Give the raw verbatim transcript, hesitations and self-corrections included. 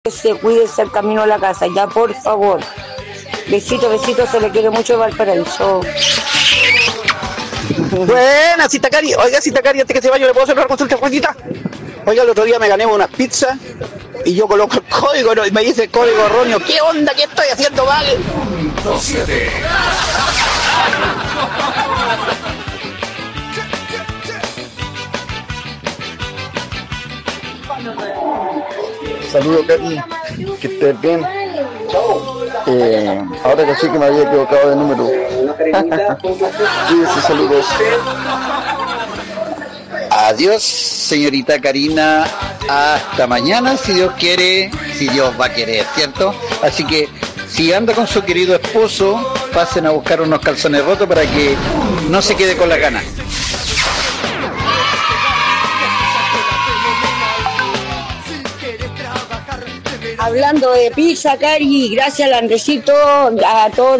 Se cuídese el camino a la casa, ya por favor. Besito, besito, se le quiere mucho Valparaíso. Buena, Citacari. Oiga, Citacari, antes que se vaya, ¿le puedo hacer una consulta jueguita? Oiga, el otro día me gané unas pizzas y yo coloco el código, ¿no? Y me dice el código erróneo. ¿Qué onda? ¿Qué estoy haciendo mal? siete. Saludos, Cari, que estés bien. Eh, ahora que sí que me había equivocado de número. Cuídense, saludos. Adiós, señorita Karina. Hasta mañana, si Dios quiere, si Dios va a querer, ¿cierto? Así que, si anda con su querido esposo, pasen a buscar unos calzones rotos para que no se quede con la gana. Hablando de pizza, Cari, gracias al Andresito, a todos.